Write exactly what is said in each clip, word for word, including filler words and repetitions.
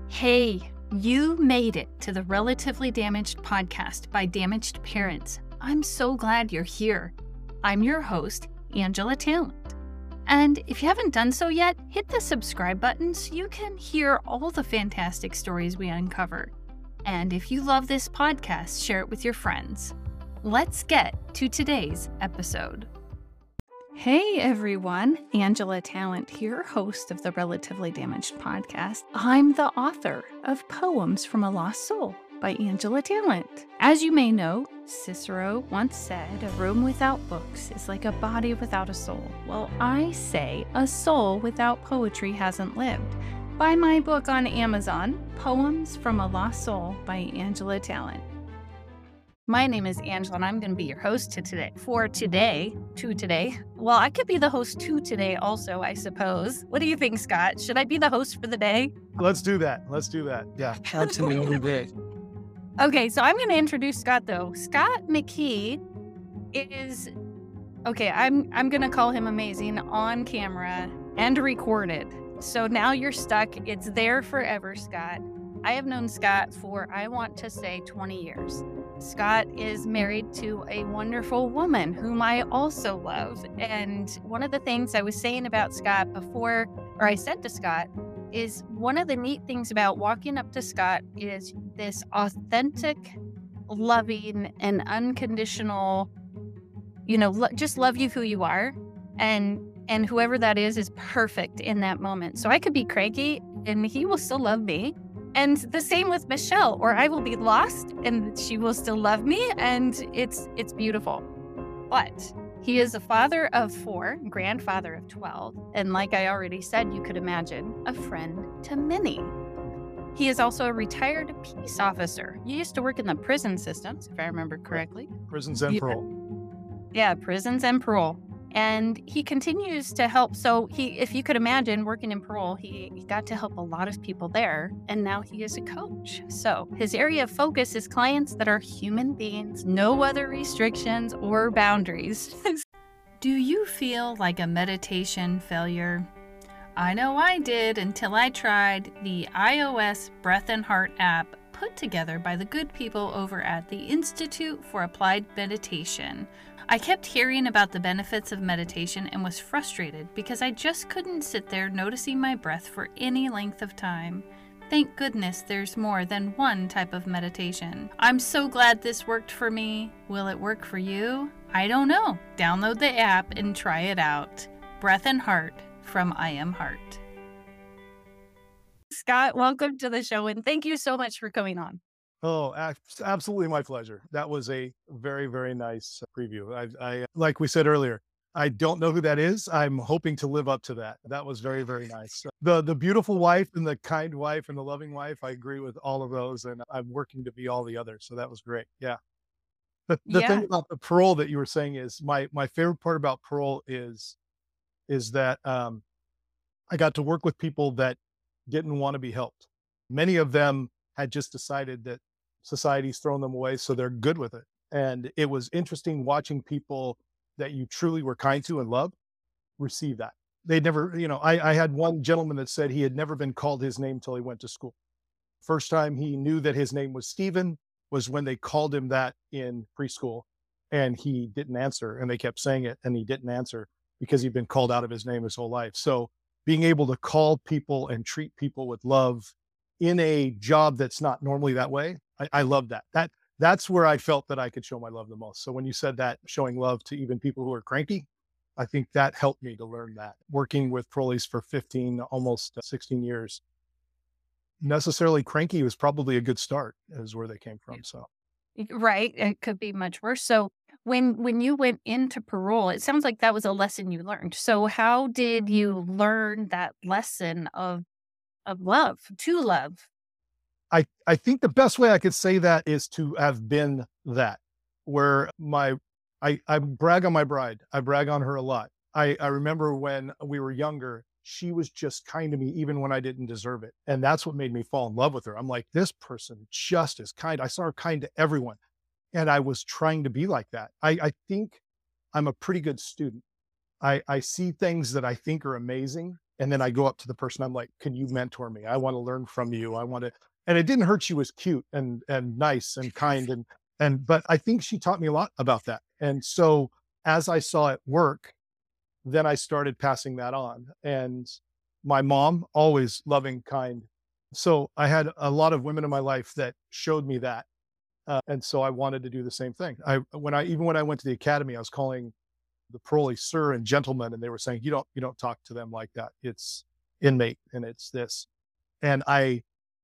Hey, you made it to the Relatively Damaged podcast by Damaged Parents. I'm so glad you're here. I'm your host, Angela Talent. And if you haven't done so yet, hit the subscribe button so you can hear all the fantastic stories we uncover. And if you love this podcast, share it with your friends. Let's get to today's episode. Hey everyone, Angela Talent here, host of the Relatively Damaged podcast. I'm the author of Poems from a Lost Soul by Angela Talent. As you may know, Cicero once said, a room without books is like a body without a soul. Well, I say a soul without poetry hasn't lived. Buy my book on Amazon, Poems from a Lost Soul by Angela Talent. My name is Angela, and I'm going to be your host to today. For today, to today. Well, I could be the host to today also, I suppose. What do you think, Scott? Should I be the host for the day? Let's do that. Let's do that. Yeah. Absolutely. Okay, so I'm going to introduce Scott, though. Scott McKee is, okay, I'm I'm going to call him amazing on camera and recorded. So now you're stuck. It's there forever, Scott. I have known Scott for, I want to say, twenty years. Scott is married to a wonderful woman whom I also love. And one of the things I was saying about Scott before, or I said to Scott, is one of the neat things about walking up to Scott is this authentic, loving, and unconditional, you know, lo- just love you who you are. And and whoever that is is perfect in that moment. So I could be cranky and he will still love me. And the same with Michelle, or I will be lost and she will still love me, and it's it's beautiful. But he is a father of four, grandfather of twelve, and like I already said, you could imagine, a friend to many. He is also a retired peace officer. He used to work in the prison systems, if I remember correctly. Prisons and Yeah. parole. Yeah, prisons and parole. And he continues to help. So he, if you could imagine working in parole, he, he got to help a lot of people there. And now he is a coach. So his area of focus is clients that are human beings, no other restrictions or boundaries. Do you feel like a meditation failure? I know I did until I tried the iOS Breath and Heart app put together by the good people over at the Institute for Applied Meditation. I kept hearing about the benefits of meditation and was frustrated because I just couldn't sit there noticing my breath for any length of time. Thank goodness there's more than one type of meditation. I'm so glad this worked for me. Will it work for you? I don't know. Download the app and try it out. Breath and Heart from I Am Heart. Scott, welcome to the show, and thank you so much for coming on. Oh, absolutely my pleasure. That was a very, very nice preview. I, I, like we said earlier, I don't know who that is. I'm hoping to live up to that. That was very, very nice. The the beautiful wife and the kind wife and the loving wife, I agree with all of those, and I'm working to be all the others. So that was great. Yeah. The, the Yeah. thing about the parole that you were saying is my my favorite part about parole is is that um, I got to work with people that didn't want to be helped. Many of them had just decided that society's thrown them away, so they're good with it. And it was interesting watching people that you truly were kind to and loved receive that. They'd never, you know, I, I had one gentleman that said he had never been called his name till he went to school. First time he knew that his name was Stephen was when they called him that in preschool, and he didn't answer, and they kept saying it and he didn't answer because he'd been called out of his name his whole life. So being able to call people and treat people with love in a job that's not normally that way, I, I love that. That that's where I felt that I could show my love the most. So when you said that, showing love to even people who are cranky, I think that helped me to learn that. Working with parolees for fifteen, almost sixteen years, necessarily cranky was probably a good start, is where they came from. So Right. It could be much worse. So when when you went into parole, it sounds like that was a lesson you learned. So how did you learn that lesson of of love, to love? I, I think the best way I could say that is to have been that, where my, I, I brag on my bride. I brag on her a lot. I, I remember when we were younger, she was just kind to me, even when I didn't deserve it. And that's what made me fall in love with her. I'm like, this person just is kind. I saw her kind to everyone. And I was trying to be like that. I, I think I'm a pretty good student. I, I see things that I think are amazing And then I go up to the person, I'm like, can you mentor me? I want to learn from you. I want to, and it didn't hurt. She was cute and, and nice and kind. And, and, but I think she taught me a lot about that. And so as I saw it work, then I started passing that on. And my mom, always loving, kind. So I had a lot of women in my life that showed me that. Uh, and so I wanted to do the same thing. I, when I, even when I went to the academy, I was calling the parolee sir and gentlemen, and they were saying, you don't, you don't talk to them like that. It's inmate and it's this. And I,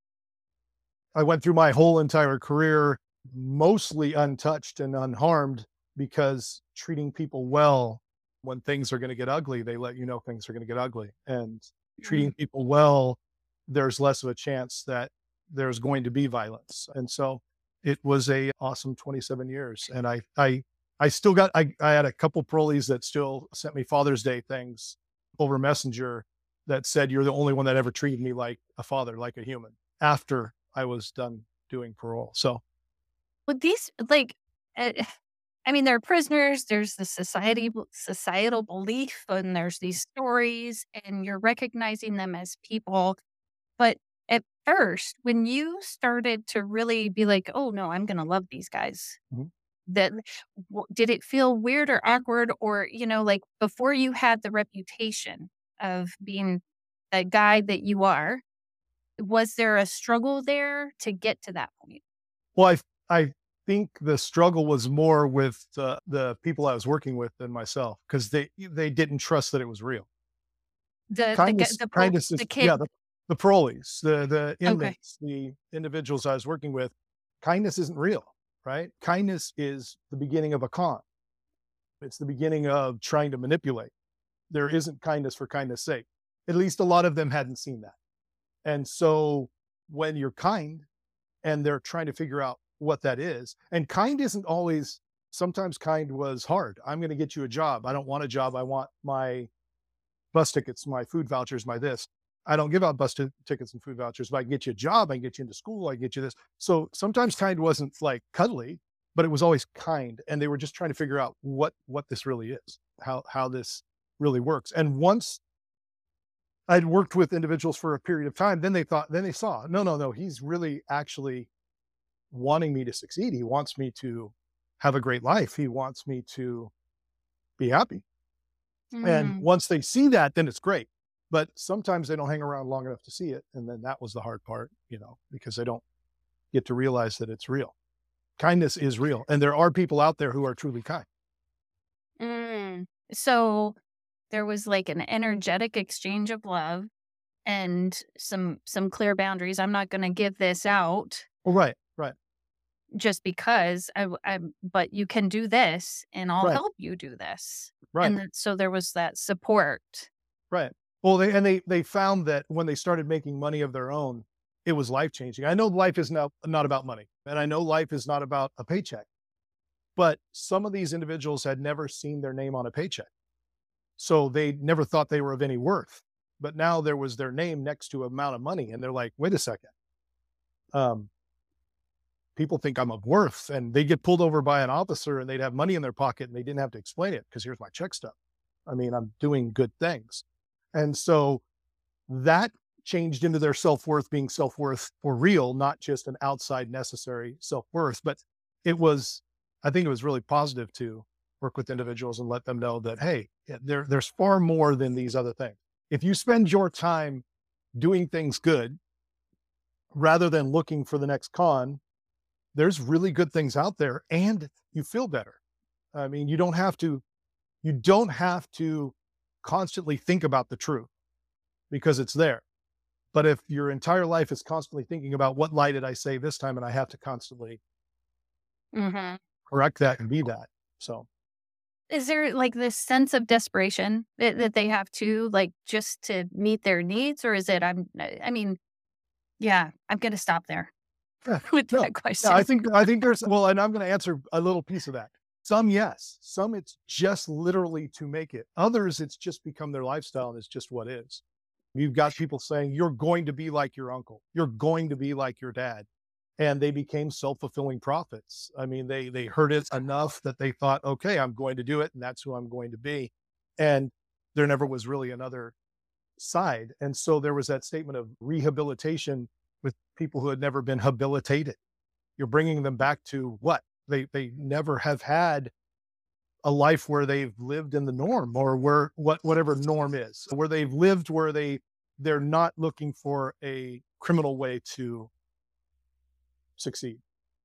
I went through my whole entire career mostly untouched and unharmed, because treating people well, when things are going to get ugly, they let you know things are going to get ugly. And treating Mm. people well, there's less of a chance that there's going to be violence. And so it was a awesome twenty-seven years. And I, I, I still got, I, I had a couple parolees that still sent me Father's Day things over Messenger that said, you're the only one that ever treated me like a father, like a human, after I was done doing parole. So Would these like, uh, I mean, they're prisoners. There's the society societal belief, and there's these stories, and you're recognizing them as people. But at first, when you started to really be like, "Oh no, I'm going to love these guys," mhm. that w- did it feel weird or awkward, or you know, like before you had the reputation of being the guy that you are, was there a struggle there to get to that point? Well, I I think the struggle was more with the the people I was working with than myself, because they they didn't trust that it was real. The the g- Kindness the pro kindness is, the yeah, kid. the the parolees, the the Okay. inmates, the individuals I was working with, kindness isn't real, right? Kindness is the beginning of a con. It's the beginning of trying to manipulate. There isn't kindness for kindness sake. At least a lot of them hadn't seen that. And so when you're kind and they're trying to figure out what that is, and kind isn't always, sometimes kind was hard. I'm going to get you a job. I don't want a job. I want my bus tickets, my food vouchers, my this. I don't give out bus t- tickets and food vouchers, but I can get you a job. I can get you into school. I can get you this. So sometimes kind wasn't like cuddly, but it was always kind. And they were just trying to figure out what, what this really is, how, how this really works. And once I'd worked with individuals for a period of time, then they thought, then they saw, no, no, no, he's really actually wanting me to succeed. He wants me to have a great life. He wants me to be happy. And Mm. once they see that, then it's great. But sometimes they don't hang around long enough to see it. And then that was the hard part, you know, because they don't get to realize that it's real. Kindness is real. And there are people out there who are truly kind. Mm. So there was like an energetic exchange of love and some some clear boundaries. I'm not going to give this out Oh, right, right, just because I, w- I'm, but you can do this, and I'll right, help you do this. right, And that, so there was that support. right. Well, they, and they, they found that when they started making money of their own, it was life changing. I know life is now not about money, and I know life is not about a paycheck, but some of these individuals had never seen their name on a paycheck. So they never thought they were of any worth. But now there was their name next to amount of money. And they're like, wait a second. Um, people think I'm of worth. And they get pulled over by an officer and they'd have money in their pocket and they didn't have to explain it because here's my check stub. I mean, I'm doing good things. And so that changed into their self-worth being self-worth for real, not just an outside necessary self-worth. But it was, I think it was really positive to work with individuals and let them know that, hey, yeah, there, there's far more than these other things. If you spend your time doing things good rather than looking for the next con, there's really good things out there and you feel better. I mean, you don't have to, you don't have to constantly think about the truth because it's there. But if your entire life is constantly thinking about what lie did I say this time, and I have to constantly Hmm. correct that and be that. So Is there like this sense of desperation that, that they have to like just to meet their needs, or is it? I'm. I mean, yeah, I'm going to stop there yeah, with no, that yeah, I question. think I think there's, well, and I'm going to answer a little piece of that. Some yes, some it's just literally to make it. Others it's just become their lifestyle and it's just what is. You've got people saying you're going to be like your uncle, you're going to be like your dad, and they became self-fulfilling prophets. I mean, they they heard it enough that they thought, okay, I'm going to do it, and that's who I'm going to be. And there never was really another side. And so there was that statement of rehabilitation with people who had never been habilitated. You're bringing them back to what? They they never have had a life where they've lived in the norm, or where what whatever norm is, where they've lived where they they're not looking for a criminal way to succeed.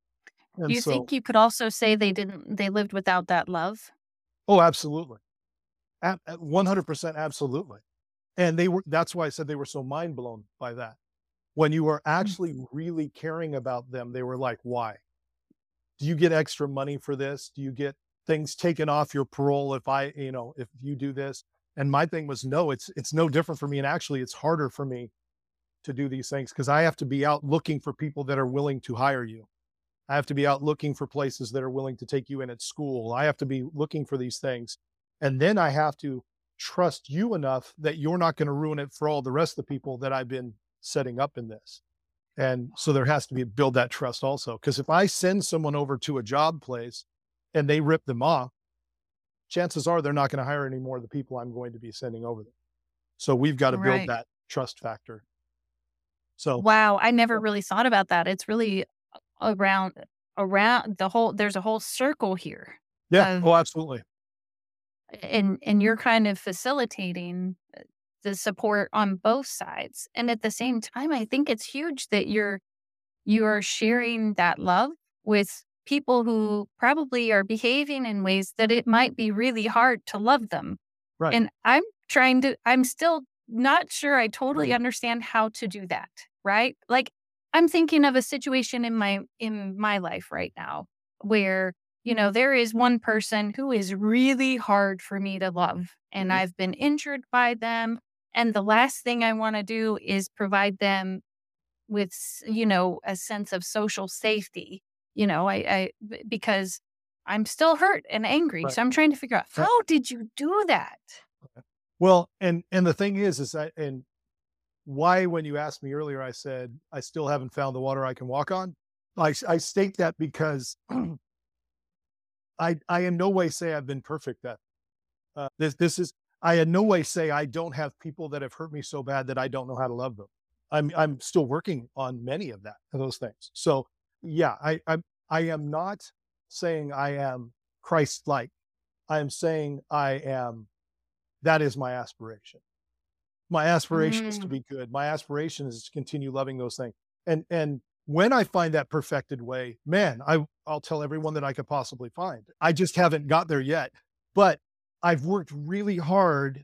Do And you so, think you could also say they didn't they lived without that love? oh, absolutely. Ab- at one hundred percent absolutely. And they were, that's why I said they were so mind blown by that. When you were Mm. actually really caring about them, they were like, why? Do you get extra money for this? Do you get things taken off your parole if I, you know, if you do this? And my thing was, no, it's it's no different for me. And actually it's harder for me to do these things because I have to be out looking for people that are willing to hire you. I have to be out looking for places that are willing to take you in at school. I have to be looking for these things. And then I have to trust you enough that you're not going to ruin it for all the rest of the people that I've been setting up in this. And so there has to be build that trust also. Because if I send someone over to a job place and they rip them off, chances are they're not going to hire any more of the people I'm going to be sending over there. So we've got to build Right. that trust factor. So Wow, I never really thought about that. It's really around around the whole there's a whole circle here yeah, of oh, absolutely. and and you're kind of facilitating uh, the support on both sides. And at the same time, I think it's huge that you're you're sharing that love with people who probably are behaving in ways that it might be really hard to love them. Right. And I'm trying to I'm still not sure I totally understand how to do that, right? Like I'm thinking of a situation in my in my life right now where, you know, there is one person who is really hard for me to love and Mhm. I've been injured by them and the last thing I want to do is provide them with, s- you know, a sense of social safety, you know, I I b- because I'm still hurt and angry. Right. So I'm trying to figure out Uh, how did you do that? well, and and the thing is, is that, and why, when you asked me earlier, I said I still haven't found the water I can walk on. I s- I state that because I I in no way say I've been perfect at uh, this. This is I in no way say I don't have people that have hurt me so bad that I don't know how to love them. I'm I'm still working on many of that of those things. So yeah, I I I am not saying I am Christ-like. I am saying I am. That is my aspiration. My aspiration is to Mm, be good. My aspiration is to continue loving those things. And and when I find that perfected way, man, I I'll tell everyone that I could possibly find. I just haven't got there yet. But I've worked really hard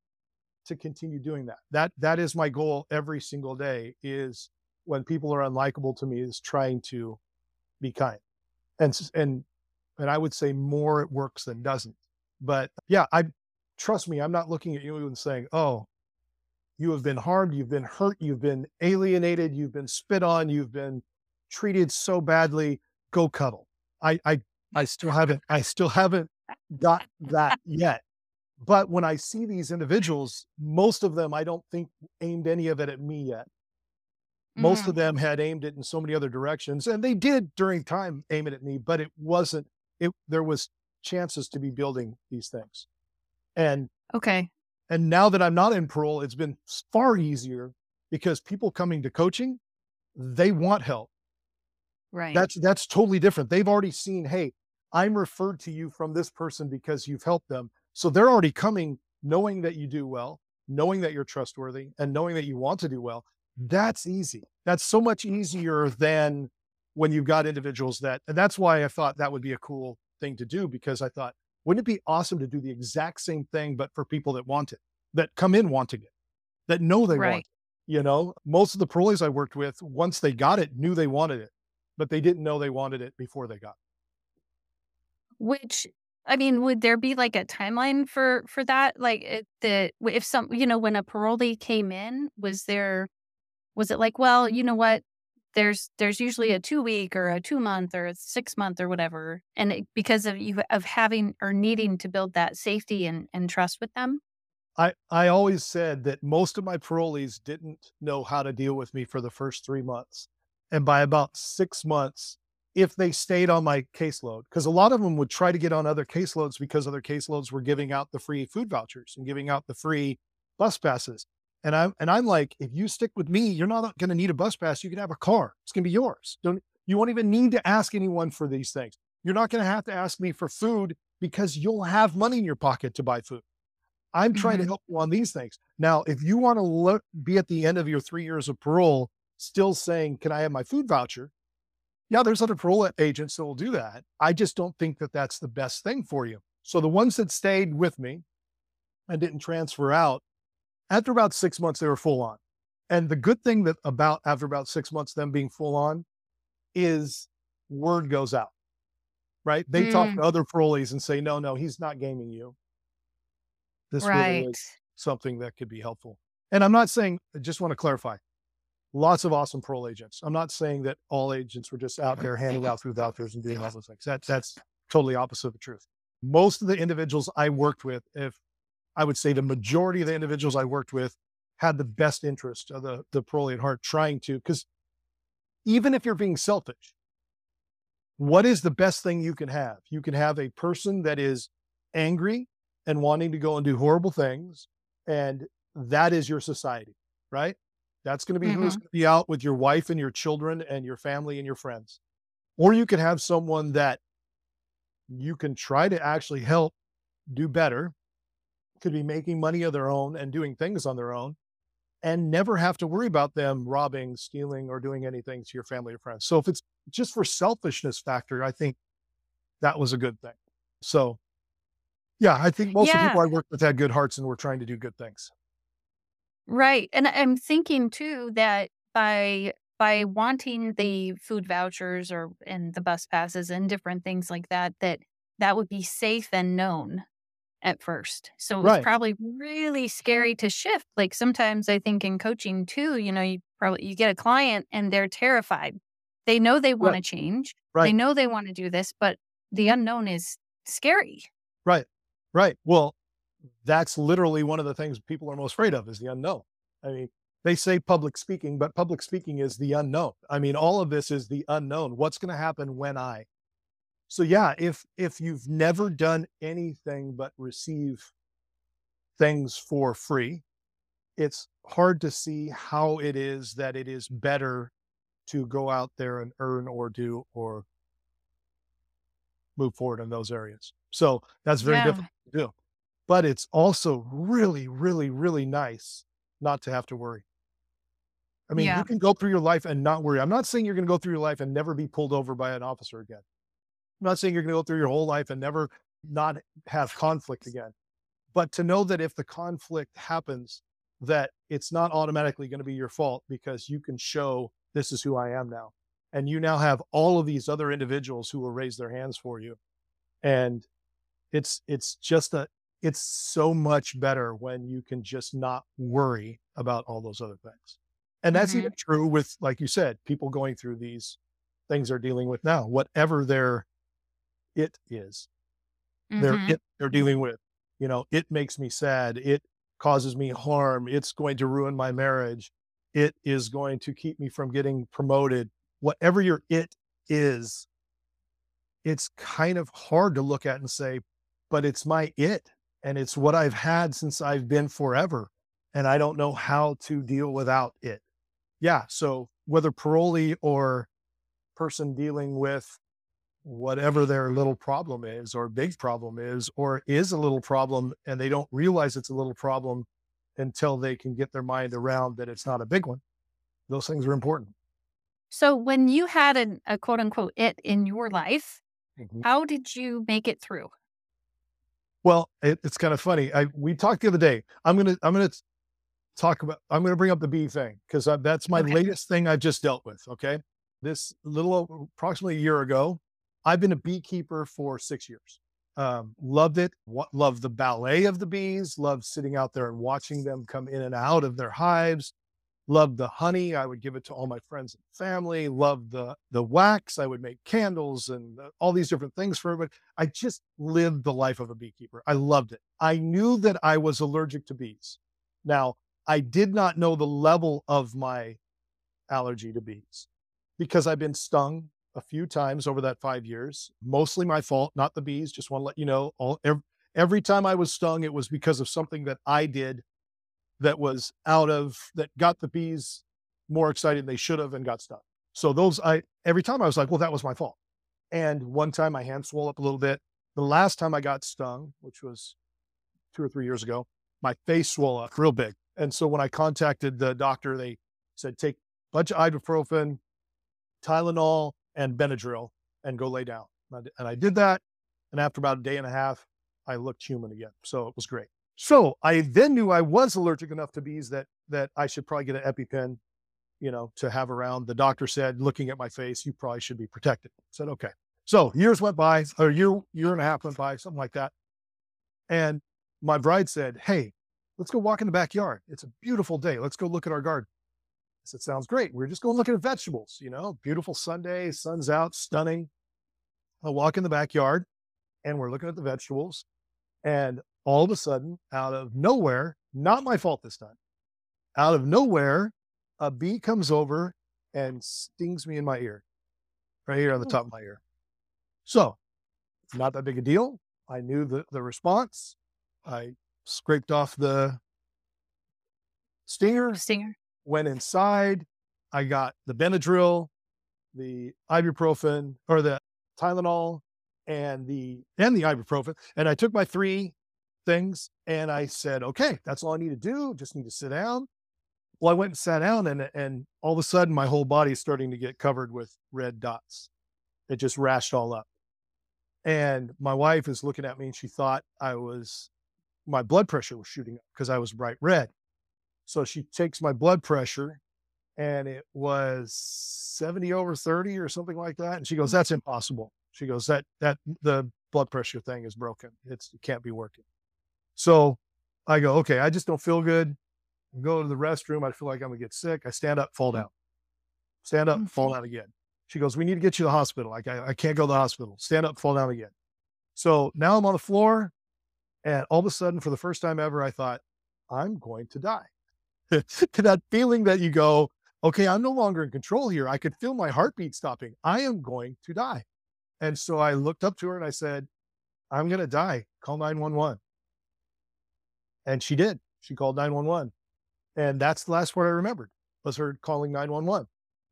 to continue doing that. That that is my goal every single day, is when people are unlikable to me, is trying to be kind. And s- and and I would say more it works than doesn't. But yeah, I trust me, I'm not looking at you and saying, "Oh, you have been harmed, you've been hurt, you've been alienated, you've been spit on, you've been treated so badly, go cuddle." I I I still haven't I still haven't got that yet. But when I see these individuals, most of them I don't think aimed any of it at me yet. Most of mm, them had aimed it in so many other directions, and they did during time aim it at me, but it wasn't it there was chances to be building these things. And okay. And now that I'm not in parole, it's been far easier because people coming to coaching, they want help. Right. That's that's totally different. They've already seen, "Hey, I'm referred to you from this person because you've helped them." So they're already coming knowing that you do well, knowing that you're trustworthy, and knowing that you want to do well. That's easy. That's so much easier than when you've got individuals that, and that's why I thought that would be a cool thing to do, because I thought, wouldn't it be awesome to do the exact same thing, but for people that want it, that come in wanting it, that know they want Right. it. You know, most of the parolees I worked with, once they got it, knew they wanted it, but they didn't know they wanted it before they got it. Which I mean, would there be like a timeline for for that? Like it, the if some, you know, when a parolee came in, was there was it like, well, you know what? There's there's usually a two week or a two month or a six month or whatever, and it, because of you of having or needing to build that safety and and trust with them. I I always said that most of my parolees didn't know how to deal with me for the first three months, and by about six months, if they stayed on my caseload, because a lot of them would try to get on other caseloads because other caseloads were giving out the free food vouchers and giving out the free bus passes, And I'm and I'm like, if you stick with me, you're not going to need a bus pass. You can have a car. It's going to be yours. Don't you won't even need to ask anyone for these things. You're not going to have to ask me for food because you'll have money in your pocket to buy food. I'm trying to Mhm. help you on these things. Now, if you want to look, be at the end of your three years of parole, still saying, "Can I have my food voucher?" Yeah, there's other parole agents that will do that. I just don't think that that's the best thing for you. So the ones that stayed with me and didn't transfer out, after about six months, they were full on. And the good thing that about after about six months, them being full on is word goes out, right? They talk Mm, to other parolees and say, no, no, he's not gaming you. This really right. is something that could be helpful. And I'm not saying, I just want to clarify, lots of awesome parole agents. I'm not saying that all agents were just out there handing out food vouchers and doing all those things. That, that's totally opposite of the truth. Most of the individuals I worked with, if I would say the majority of the individuals I worked with had the best interest of the, the parolee at heart, trying to, because even if you're being selfish, what is the best thing you can have? You can have a person that is angry and wanting to go and do horrible things. And that is your society, right? That's going to be who's Mhm. going to be out with your wife and your children and your family and your friends. Or you can have someone that you can try to actually help do better, could be making money of their own and doing things on their own, and never have to worry about them robbing, stealing, or doing anything to your family or friends. So if it's just for selfishness factor, I think that was a good thing. So yeah, I think most of the Yeah, people I worked with had good hearts and were trying to do good things. right, and I'm thinking too that by by wanting the food vouchers or and the bus passes and different things like that, that that would be safe and known at first. So it was Right. probably really scary to shift. Like sometimes I think in coaching too, you know, you probably you get a client and they're terrified. They know they want Right. to change. They Right. know they want to do this, but the unknown is scary. Right. Right. Well, that's literally one of the things people are most afraid of is the unknown. I mean, they say public speaking, but public speaking is the unknown. I mean, all of this is the unknown. What's going to happen when I? So yeah, if if you've never done anything but receive things for free, it's hard to see how it is that it is better to go out there and earn or do or move forward in those areas. So that's very Yeah. difficult to do. But it's also really, really, really nice not to have to worry. I mean, you Yeah. can go through your life and not worry. I'm not saying you're going to go through your life and never be pulled over by an officer again. I'm not saying you're going to go through your whole life and never not have conflict again. But to know that if the conflict happens, that it's not automatically going to be your fault because you can show this is who I am now. And you now have all of these other individuals who will raise their hands for you. And it's it's just a it's so much better when you can just not worry about all those other things. And that's even Mhm. true with, like you said, people going through these things they're dealing with now, whatever their it is, their Mhm. it they're dealing with. You know, it makes me sad. It causes me harm. It's going to ruin my marriage. It is going to keep me from getting promoted. Whatever your it is, it's kind of hard to look at and say, but it's my it. And it's what I've had since I've been forever. And I don't know how to deal without it. Yeah. So whether parolee or person dealing with whatever their little problem is or big problem is, or is a little problem and they don't realize it's a little problem until they can get their mind around that it's not a big one. Those things are important. So when you had an, a quote unquote it in your life, Mhm. how did you make it through? Well, it, it's kind of funny. I we talked the other day. I'm gonna I'm gonna talk about. I'm gonna bring up the bee thing because that's my Okay. latest thing I just dealt with. Okay, this little over, approximately a year ago, I've been a beekeeper for six years. Um, loved it. What loved the ballet of the bees. Loved sitting out there and watching them come in and out of their hives. Loved the honey. I would give it to all my friends and family. Loved the the wax. I would make candles and uh, all these different things for everybody. I just lived the life of a beekeeper. I loved it. I knew that I was allergic to bees. Now, I did not know the level of my allergy to bees because I've been stung a few times over that five years. Mostly my fault, not the bees. Just want to let you know, all every, every time I was stung, it was because of something that I did that was out of, that got the bees more excited than they should have and got stung. So those, I, every time I was like, well, that was my fault. And one time my hand swelled up a little bit. The last time I got stung, which was two or three years ago, my face swelled up real big. And so when I contacted the doctor, they said, take a bunch of ibuprofen, Tylenol, and Benadryl and go lay down. And I did that. And after about a day and a half, I looked human again. So it was great. So I then knew I was allergic enough to bees that, that I should probably get an EpiPen, you know, to have around. The doctor said, looking at my face, you probably should be protected. I said, okay. So years went by, or a year, year and a half went by, something like that. And my bride said, hey, let's go walk in the backyard. It's a beautiful day. Let's go look at our garden. I said, sounds great. We're just going looking at vegetables, you know, beautiful Sunday, sun's out, stunning. I walk in the backyard and we're looking at the vegetables. And all of a sudden, out of nowhere, not my fault this time, out of nowhere, a bee comes over and stings me in my ear, right here on the top of my ear. So not that big a deal. I knew the, the response. I scraped off the stinger, Stinger. went inside. I got the Benadryl, the ibuprofen, or the Tylenol, and the, and the ibuprofen. And I took my three things and I said, okay, that's all I need to do. Just need to sit down. Well, I went and sat down and, and all of a sudden my whole body is starting to get covered with red dots. It just rashed all up. And my wife is looking at me and she thought I was, my blood pressure was shooting up because I was bright red. So she takes my blood pressure and it was seventy over thirty or something like that. And she goes, that's impossible. She goes, that, that the blood pressure thing is broken. It's, it can't be working. So I go, okay, I just don't feel good. I go to the restroom. I feel like I'm gonna get sick. I stand up, fall down, stand up, fall down again. She goes, we need to get you to the hospital. Like, I, I can't go to the hospital. Stand up, fall down again. So now I'm on the floor. And all of a sudden, for the first time ever, I thought, I'm going to die. To that feeling that you go, okay, I'm no longer in control here. I could feel my heartbeat stopping. I am going to die. And so I looked up to her and I said, I'm going to die. Call nine one one. And she did. She called nine one one. And that's the last part I remembered, was her calling nine one one.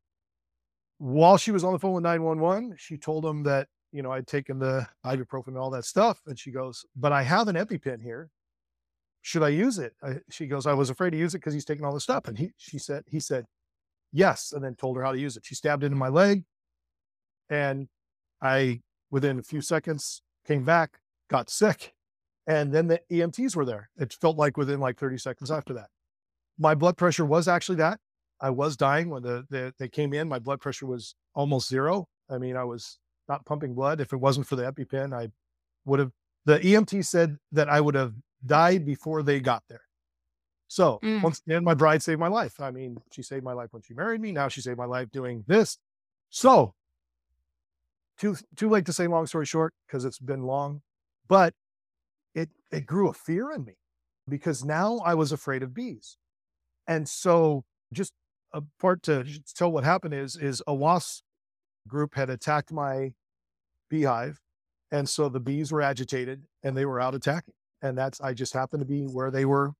While she was on the phone with nine one one, she told them that, you know, I'd taken the ibuprofen and all that stuff. And she goes, but I have an EpiPen here. Should I use it? I, she goes, I was afraid to use it because he's taking all this stuff. And he, she said, he said, yes. And then told her how to use it. She stabbed it in my leg. And I, within a few seconds, came back, got sick. And then the E M Ts were there. It felt like within like thirty seconds after that. My blood pressure was actually that. I was dying when the, the they came in. My blood pressure was almost zero. I mean, I was not pumping blood. If it wasn't for the EpiPen, I would have, the E M T said that I would have died before they got there. So mm. once again, my bride saved my life. I mean, she saved my life when she married me. Now she saved my life doing this. So too, too late to say long story short, because it's been long, but it, it grew a fear in me because now I was afraid of bees. And so just a part to tell what happened is, is a wasp group had attacked my beehive. And so the bees were agitated and they were out attacking. And that's, I just happened to be where they were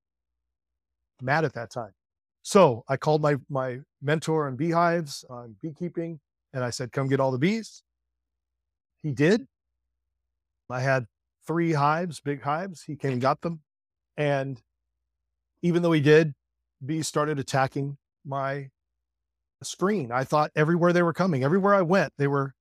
mad at that time. So I called my, my mentor on beehives, on beekeeping, and I said, come get all the bees. He did. I had three hives, big hives. He came and got them. And even though he did, bees started attacking my screen. I thought everywhere they were coming, everywhere I went, they were.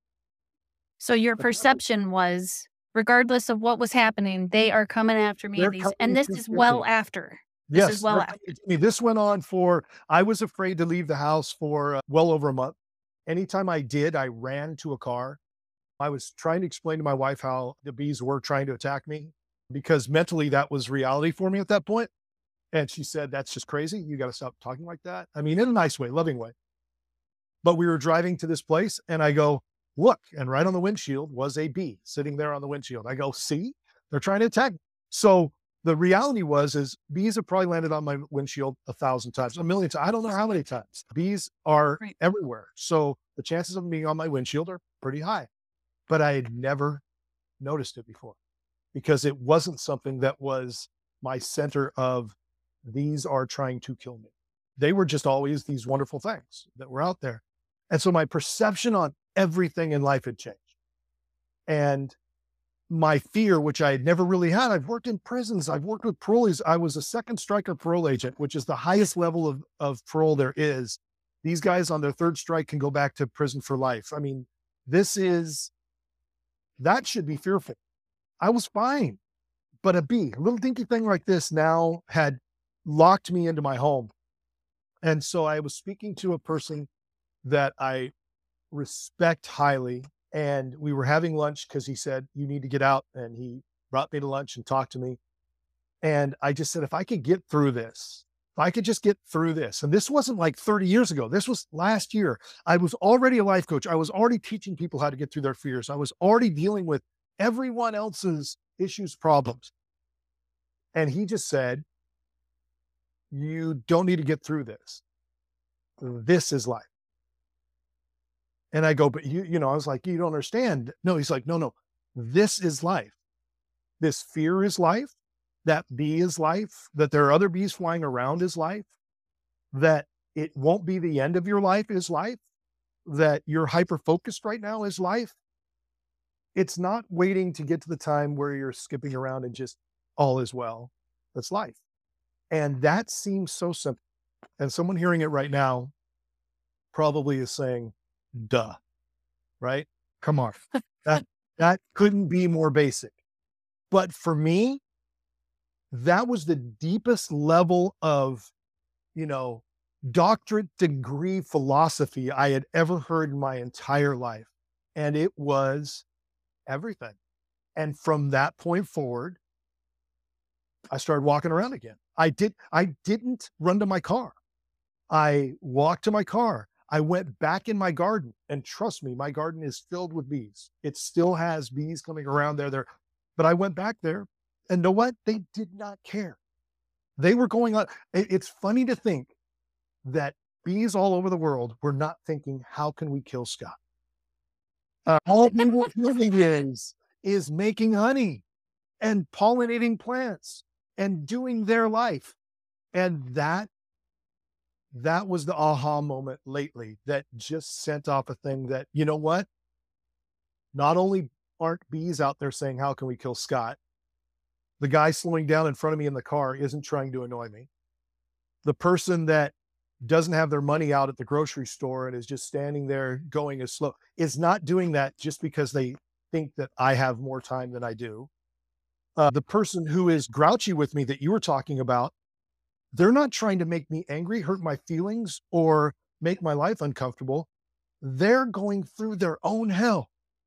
So your perception was, regardless of what was happening, they are coming after me. These, and this is well after. This yes, is well after. This went on for, I was afraid to leave the house for uh, well over a month. Anytime I did, I ran to a car. I was trying to explain to my wife how the bees were trying to attack me because mentally that was reality for me at that point. And she said, that's just crazy. You got to stop talking like that. I mean, in a nice way, loving way. But we were driving to this place and I go, look, and right on the windshield was a bee sitting there on the windshield. I go, see, they're trying to attack me. So the reality was, is bees have probably landed on my windshield a thousand times, a million times. I don't know how many times. Bees are right everywhere. So the chances of being on my windshield are pretty high, but I had never noticed it before because it wasn't something that was my center of these are trying to kill me. They were just always these wonderful things that were out there. And so my perception on everything in life had changed. And my fear, which I had never really had, I've worked in prisons, I've worked with parolees. I was a second striker parole agent, which is the highest level of, of parole there is. These guys on their third strike can go back to prison for life. I mean, this is, that should be fearful. I was fine. But a bee, a little dinky thing like this now had locked me into my home. And so I was speaking to a person that I respect highly. And we were having lunch because he said, you need to get out. And he brought me to lunch and talked to me. And I just said, if I could get through this, if I could just get through this. And this wasn't like thirty years ago. This was last year. I was already a life coach. I was already teaching people how to get through their fears. I was already dealing with everyone else's issues, problems. And he just said, you don't need to get through this. This is life. And I go, but you, you know, I was like, you don't understand. No, he's like, no, no, this is life. This fear is life. That bee is life. That there are other bees flying around is life. That it won't be the end of your life is life. That you're hyper-focused right now is life. It's not waiting to get to the time where you're skipping around and just all is well. That's life. And that seems so simple. And someone hearing it right now probably is saying, duh, right? Come on. That, that couldn't be more basic. But for me, that was the deepest level of, you know, doctorate degree philosophy I had ever heard in my entire life. And it was everything. And from that point forward, I started walking around again. I did, I didn't run to my car. I walked to my car. I went back in my garden, and trust me, my garden is filled with bees. It still has bees coming around there, there, but I went back there, and know what? They did not care. They were going on. It's funny to think that bees all over the world were not thinking, how can we kill Scott? Uh, all they were doing is, is making honey and pollinating plants and doing their life. And that That was the aha moment lately that just sent off a thing that, you know what? Not only aren't bees out there saying, how can we kill Scott? The guy slowing down in front of me in the car isn't trying to annoy me. The person that doesn't have their money out at the grocery store and is just standing there going as slow is not doing that just because they think that I have more time than I do. Uh, the person who is grouchy with me that you were talking about, they're not trying to make me angry, hurt my feelings, or make my life uncomfortable. They're going through their own hell.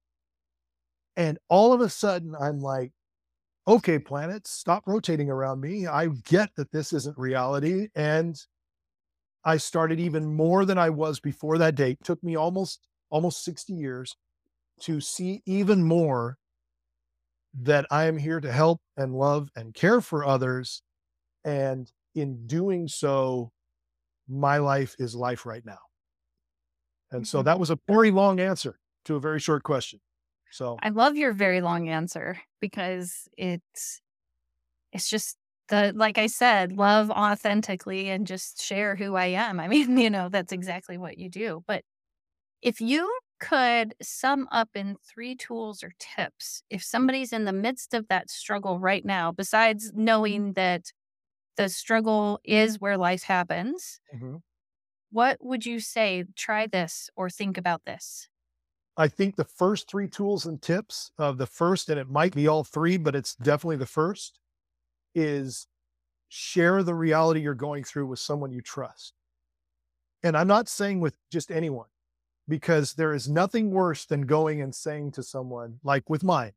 And all of a sudden, I'm like, okay, planets, stop rotating around me. I get that this isn't reality. And I started even more than I was before that date. It took me almost, almost sixty years to see even more that I am here to help and love and care for others. And in doing so, my life is life right now. And so that was a very long answer to a very short question. So I love your very long answer because it's, it's just the, like I said, love authentically and just share who I am. I mean, you know, that's exactly what you do. But if you could sum up in three tools or tips, if somebody's in the midst of that struggle right now, besides knowing that the struggle is where life happens, mhm. what would you say? Try this or think about this. I think the first three tools and tips of the first, and it might be all three, but it's definitely the first, is share the reality you're going through with someone you trust. And I'm not saying with just anyone, because there is nothing worse than going and saying to someone, like with mine,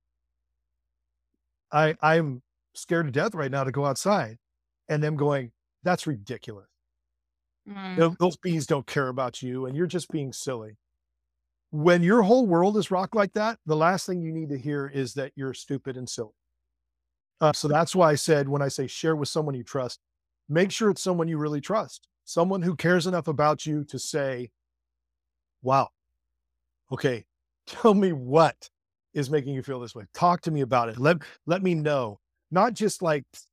I, I'm scared to death right now to go outside, and them going, that's ridiculous. Mm. Tho- Those bees don't care about you, and you're just being silly. When your whole world is rocked like that, the last thing you need to hear is that you're stupid and silly. Uh, so that's why I said, when I say share with someone you trust, make sure it's someone you really trust, someone who cares enough about you to say, wow, okay, tell me what is making you feel this way. Talk to me about it. Let, let me know. Not just like,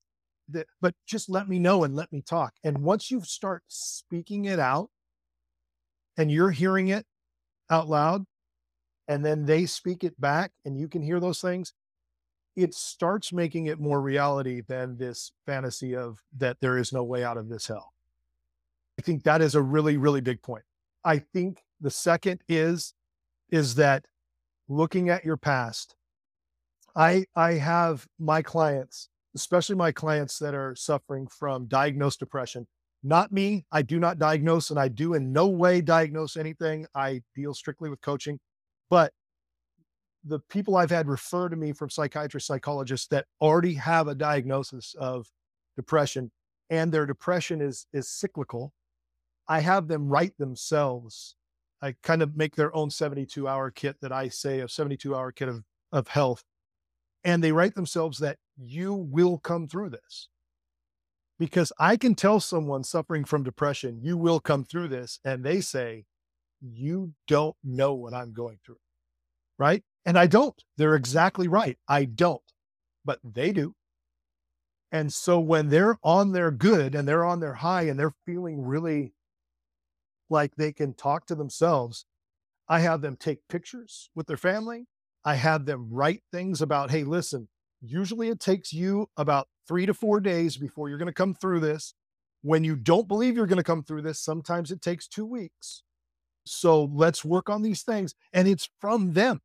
that, but just let me know and let me talk. And once you start speaking it out and you're hearing it out loud, and then they speak it back and you can hear those things, it starts making it more reality than this fantasy of that there is no way out of this hell. I think that is a really, really big point. I think the second is, is that looking at your past, I, I have my clients, especially my clients that are suffering from diagnosed depression. Not me. I do not diagnose, and I do in no way diagnose anything. I deal strictly with coaching, but the people I've had refer to me from psychiatrists, psychologists that already have a diagnosis of depression, and their depression is, is cyclical. I have them write themselves. I kind of make their own seventy-two hour kit that I say a seventy-two hour kit of, of health. And they write themselves that you will come through this. Because I can tell someone suffering from depression, you will come through this. And they say, you don't know what I'm going through. Right? And I don't. They're exactly right. I don't, but they do. And so when they're on their good and they're on their high and they're feeling really like they can talk to themselves, I have them take pictures with their family. I have them write things about, hey, listen, usually it takes you about three to four days before you're going to come through this. When you don't believe you're going to come through this, sometimes it takes two weeks. So let's work on these things. And it's from them.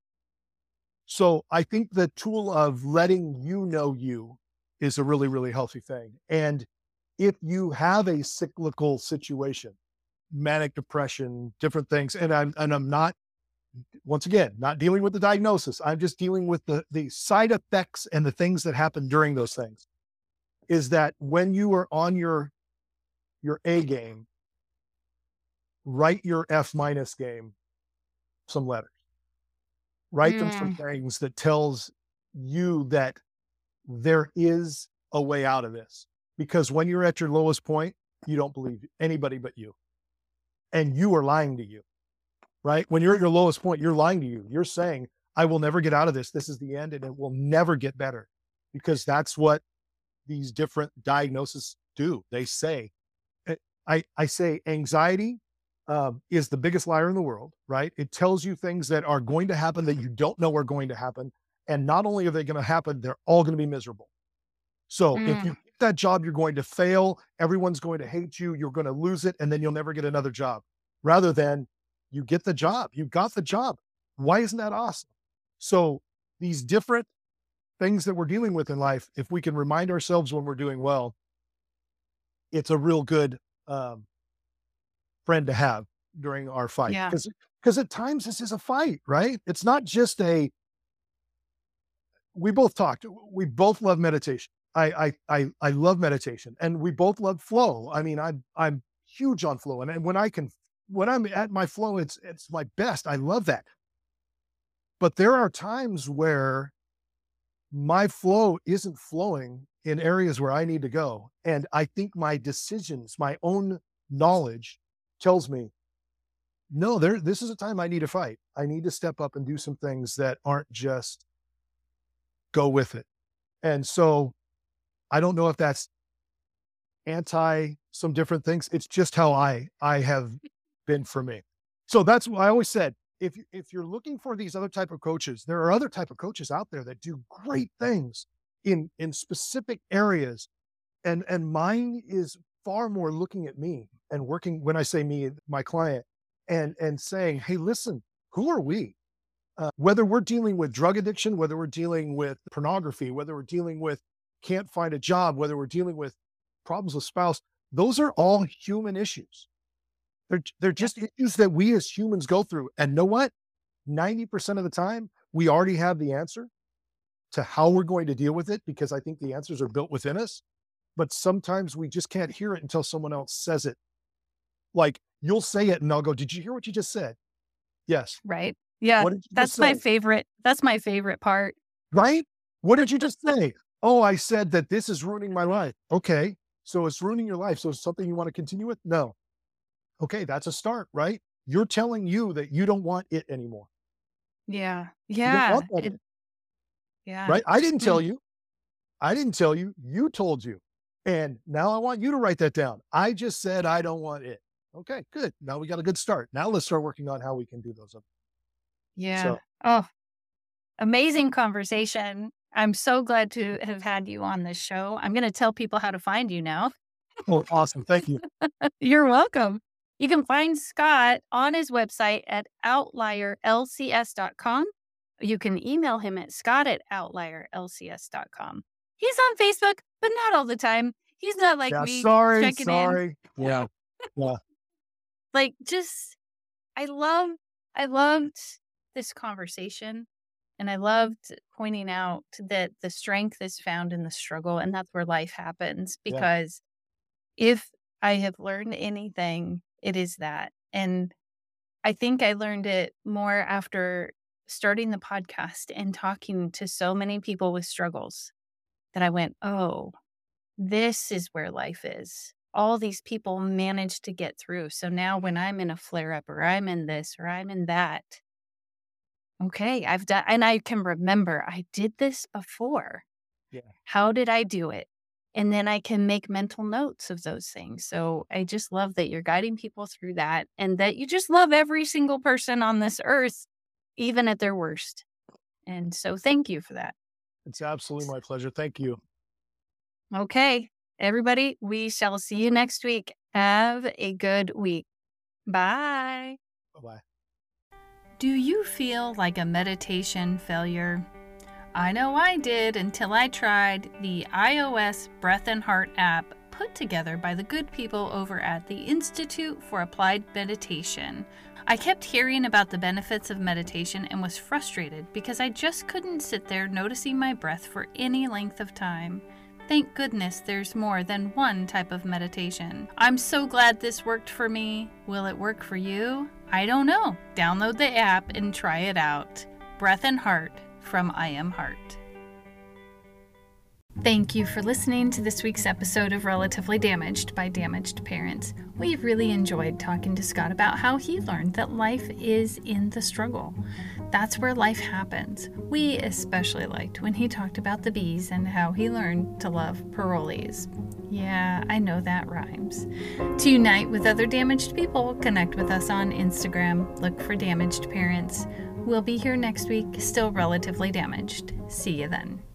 So I think the tool of letting you know you is a really, really healthy thing. And if you have a cyclical situation, manic depression, different things, and I'm, and I'm not, once again, not dealing with the diagnosis. I'm just dealing with the, the side effects and the things that happen during those things, is that when you are on your, your A game, write your F minus game, some letters. Write mm. them some things that tells you that there is a way out of this. Because when you're at your lowest point, you don't believe anybody but you. And you are lying to you, right? When you're at your lowest point, you're lying to you. You're saying, I will never get out of this. This is the end and it will never get better. Because that's what these different diagnoses do. They say, I, I say anxiety Um, is the biggest liar in the world, right? It tells you things that are going to happen that you don't know are going to happen. And not only are they going to happen, they're all going to be miserable. So mm. if you get that job, you're going to fail. Everyone's going to hate you. You're going to lose it. And then you'll never get another job. Rather than you get the job, you got the job. Why isn't that awesome? So these different things that we're dealing with in life, if we can remind ourselves when we're doing well, it's a real good, um, friend to have during our fight. Yeah. Because because at times this is a fight, right? It's not just a, we both talked, we both love meditation. I I I, I love meditation, and we both love flow. I mean, I'm I'm huge on flow. And, and when I can, when I'm at my flow, it's it's my best. I love that. But there are times where my flow isn't flowing in areas where I need to go. And I think my decisions, my own knowledge tells me, no, there, this is a time I need to fight. I need to step up and do some things that aren't just go with it. And so I don't know if that's anti some different things. It's just how I, I have been for me. So that's what I always said. If you, if you're looking for these other type of coaches, there are other type of coaches out there that do great things in, in specific areas. And, and mine is far more looking at me and working, when I say me, my client, and, and saying, hey, listen, who are we? Uh, whether we're dealing with drug addiction, whether we're dealing with pornography, whether we're dealing with can't find a job, whether we're dealing with problems with spouse, those are all human issues. They're, they're just issues that we as humans go through. And know what? ninety percent of the time, we already have the answer to how we're going to deal with it, because I think the answers are built within us. But sometimes we just can't hear it until someone else says it. Like, you'll say it and I'll go, did you hear what you just said? Yes. Right. Yeah. That's my favorite. That's my favorite part. Right? What did you just say? Oh, I said that this is ruining my life. Okay. So it's ruining your life. So it's something you want to continue with? No. Okay. That's a start, right? You're telling you that you don't want it anymore. Yeah. You don't Yeah. want that It, yeah. right? I didn't tell Mm. you. I didn't tell you. You told you. And now I want you to write that down. I just said I don't want it. Okay, good. Now we got a good start. Now let's start working on how we can do those. Yeah. So Oh, amazing conversation. I'm so glad to have had you on this show. I'm going to tell people how to find you now. oh, awesome. Thank you. You're welcome. You can find Scott on his website at outlier L C S dot com. You can email him at scott at outlier L C S dot com. He's on Facebook, but not all the time. He's not like Yeah, me sorry, checking in. sorry. Yeah. Yeah. Like, just, I love, I loved this conversation. And I loved pointing out that the strength is found in the struggle, and that's where life happens. Yeah. Because if I have learned anything, it is that. And I think I learned it more after starting the podcast and talking to so many people with struggles that I went, oh, this is where life is. All these people managed to get through. So now when I'm in a flare up, or I'm in this, or I'm in that, okay, I've done, and I can remember I did this before. Yeah. How did I do it? And then I can make mental notes of those things. So I just love that you're guiding people through that, and that you just love every single person on this earth, even at their worst. And so thank you for that. It's absolutely my pleasure. Thank you. Okay, everybody, we shall see you next week. Have a good week. Bye. Bye-bye. Do you feel like a meditation failure? I know I did until I tried the iOS Breath and Heart app put together by the good people over at the Institute for Applied Meditation. I kept hearing about the benefits of meditation and was frustrated because I just couldn't sit there noticing my breath for any length of time. Thank goodness there's more than one type of meditation. I'm so glad this worked for me. Will it work for you? I don't know. Download the app and try it out. Breath and Heart from I Am Heart. Thank you for listening to this week's episode of Relatively Damaged by Damaged Parents. We really enjoyed talking to Scott about how he learned that life is in the struggle. That's where life happens. We especially liked when he talked about the bees and how he learned to love parolees. Yeah, I know that rhymes. To unite with other damaged people, connect with us on Instagram. Look for Damaged Parents. We'll be here next week, still relatively damaged. See you then.